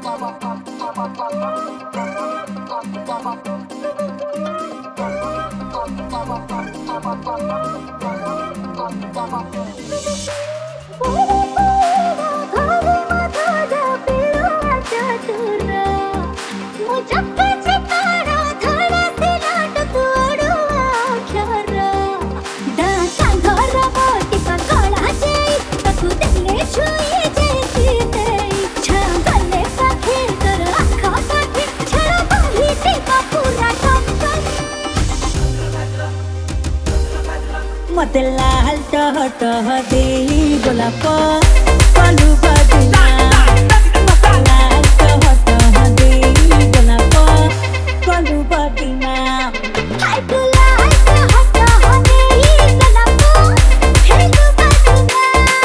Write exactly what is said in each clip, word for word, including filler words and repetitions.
मते लाल टह टह दे गोलाप कलु बदना मते लाल टह टह दे गोलाप कलु बदना हाय गुलाल टह टह दे गोलाप हेलु बदना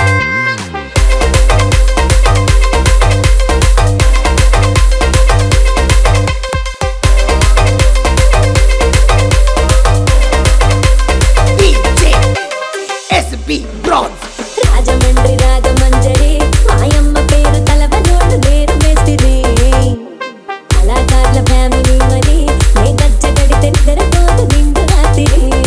రాజమండ్రి రాగమంజరి మాయమ్మ పేరు తలవనోడు నేరు మేస్తిరి కళాకారుల ఫ్యామిలీ మరి నే గజ్జ గడితే నిద్రపోదు నిండు రాత్రి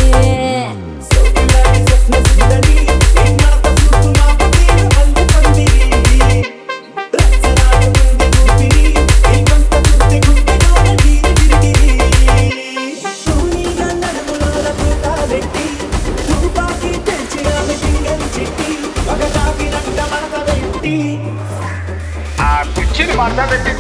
పిచ్చిని మాట్లాడండి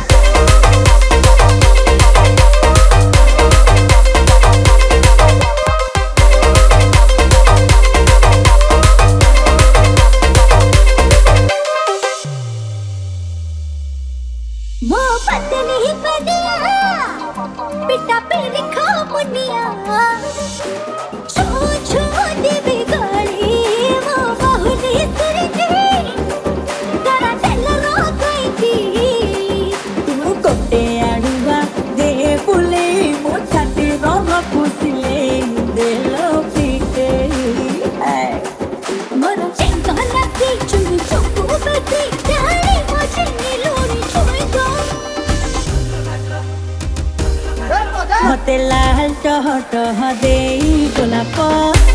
मो पत्नी पदिया पिटा पेरी खा मुनिया छो छो देवी गाड़ी मो बहुनी सुरती करा तेल रोकैती तू कोटे आडुवा दे पुले मो छाती रोग पुसले देलो पीटे मोर चेंगा लगी चुनु चुकु बती डाली मुझे नीलोरी छोड़ दो मते लाल टह टह दे गोलाप